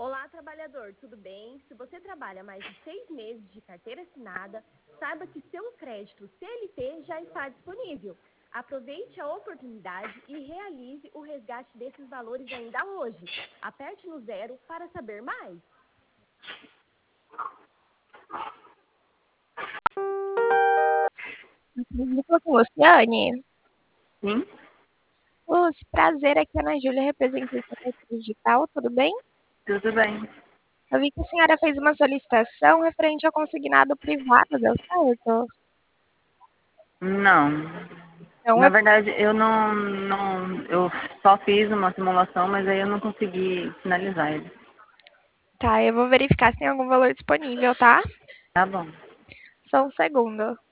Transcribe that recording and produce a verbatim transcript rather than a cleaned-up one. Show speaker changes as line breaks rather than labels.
Olá, trabalhador, tudo bem? Se você trabalha mais de seis meses de carteira assinada, saiba que seu crédito C L T já está disponível. Aproveite a oportunidade e realize o resgate desses valores ainda hoje. Aperte no zero para saber mais.
Estou com Luciane.
Sim,
Lúcia, prazer, aqui é a Ana Júlia, representante da Carteira Digital, tudo bem?
tudo bem.
Eu vi que a senhora fez uma solicitação referente ao consignado privado, deu certo?
Não.
Então,
Na
é,
verdade, eu não, não. Eu só fiz uma simulação, mas aí eu não consegui finalizar ele.
tá, eu vou verificar se tem algum valor disponível, tá?
Tá bom.
Só um segundo.